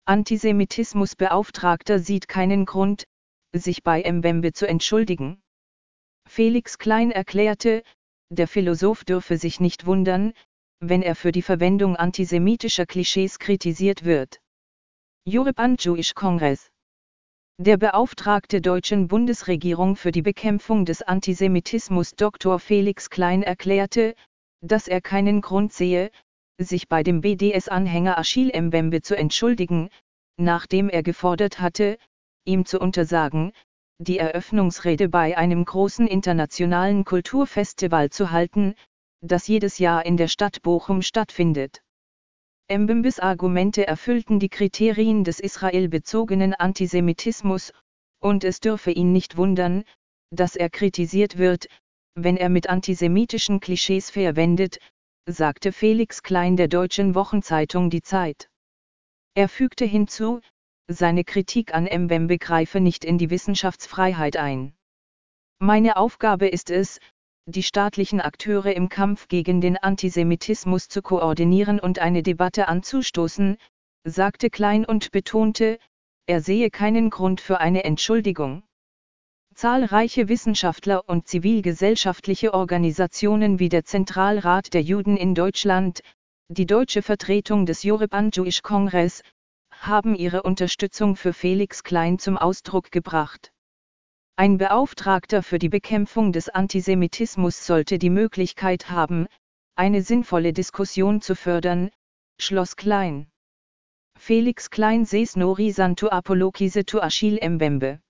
Antisemitismusbeauftragter sieht keinen Grund, sich bei Mbembe zu entschuldigen. Felix Klein erklärte, der Philosoph dürfe sich nicht wundern, wenn er für die Verwendung antisemitischer Klischees kritisiert wird. European Jewish Congress. Der Beauftragte deutschen Bundesregierung für die Bekämpfung des Antisemitismus Dr. Felix Klein erklärte, dass er keinen Grund sehe, sich bei dem BDS-Anhänger Achille Mbembe zu entschuldigen, nachdem er gefordert hatte, ihm zu untersagen, die Eröffnungsrede bei einem großen internationalen Kulturfestival zu halten, das jedes Jahr in der Stadt Bochum stattfindet. Mbembes Argumente erfüllten die Kriterien des israelbezogenen Antisemitismus, und es dürfe ihn nicht wundern, dass er kritisiert wird, wenn er mit antisemitischen Klischees verwendet, sagte Felix Klein der deutschen Wochenzeitung Die Zeit. Er fügte hinzu, seine Kritik an Mbembe greife nicht in die Wissenschaftsfreiheit ein. Meine Aufgabe ist es, die staatlichen Akteure im Kampf gegen den Antisemitismus zu koordinieren und eine Debatte anzustoßen, sagte Klein und betonte, er sehe keinen Grund für eine Entschuldigung. Zahlreiche Wissenschaftler und zivilgesellschaftliche Organisationen wie der Zentralrat der Juden in Deutschland, die deutsche Vertretung des European Jewish Congress, haben ihre Unterstützung für Felix Klein zum Ausdruck gebracht. Ein Beauftragter für die Bekämpfung des Antisemitismus sollte die Möglichkeit haben, eine sinnvolle Diskussion zu fördern, schloss Klein. Felix Klein says no reason to apologize to Achille Mbembe.